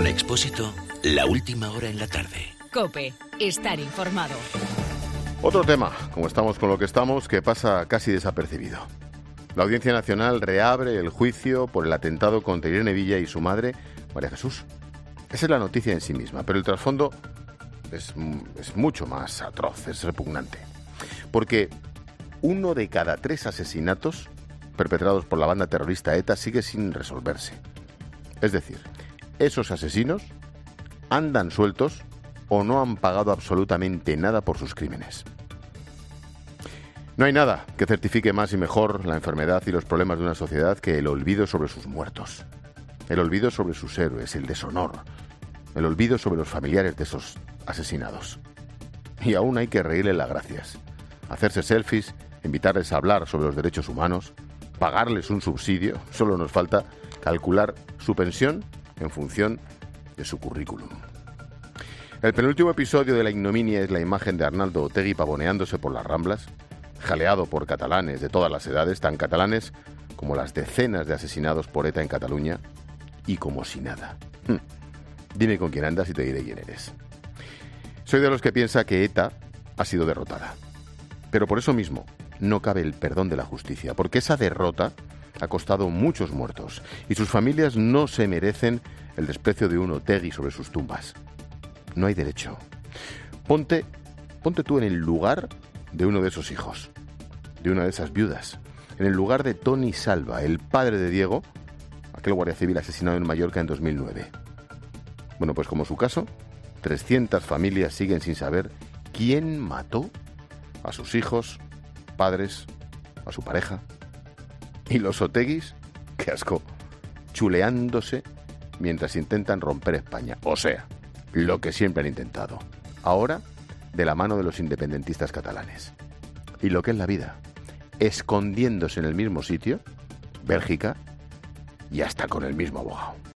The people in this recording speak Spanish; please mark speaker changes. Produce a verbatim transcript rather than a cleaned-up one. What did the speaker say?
Speaker 1: Con Expósito, la última hora en la tarde.
Speaker 2: COPE, estar informado.
Speaker 3: Otro tema, como estamos con lo que estamos, que pasa casi desapercibido. La Audiencia Nacional reabre el juicio por el atentado contra Irene Villa y su madre, María Jesús. Esa es la noticia en sí misma, pero el trasfondo es, es mucho más atroz, es repugnante. Porque uno de cada tres asesinatos perpetrados por la banda terrorista ETA sigue sin resolverse. Es decir, esos asesinos andan sueltos o no han pagado absolutamente nada por sus crímenes. No hay nada que certifique más y mejor la enfermedad y los problemas de una sociedad que el olvido sobre sus muertos, el olvido sobre sus héroes, el deshonor, el olvido sobre los familiares de esos asesinados. Y aún hay que reírle las gracias, hacerse selfies, invitarles a hablar sobre los derechos humanos, pagarles un subsidio. Solo nos falta calcular su pensión en función de su currículum. El penúltimo episodio de la ignominia es la imagen de Arnaldo Otegi pavoneándose por las Ramblas, jaleado por catalanes de todas las edades, tan catalanes como las decenas de asesinados por ETA en Cataluña, y como si nada. Hm. Dime con quién andas y te diré quién eres. Soy de los que piensa que ETA ha sido derrotada. Pero por eso mismo no cabe el perdón de la justicia, porque esa derrota ha costado muchos muertos y sus familias no se merecen el desprecio de un Otegi sobre sus tumbas. No hay derecho. Ponte, ponte tú en el lugar de uno de esos hijos, de una de esas viudas, en el lugar de Tony Salva, el padre de Diego, aquel guardia civil asesinado en Mallorca en dos mil nueve. Bueno, pues como su caso, trescientas familias siguen sin saber quién mató a sus hijos, padres, a su pareja. Y los Oteguis, qué asco, chuleándose mientras intentan romper España. O sea, lo que siempre han intentado. Ahora, de la mano de los independentistas catalanes. Y lo que es la vida, escondiéndose en el mismo sitio, Bélgica, y hasta con el mismo abogado.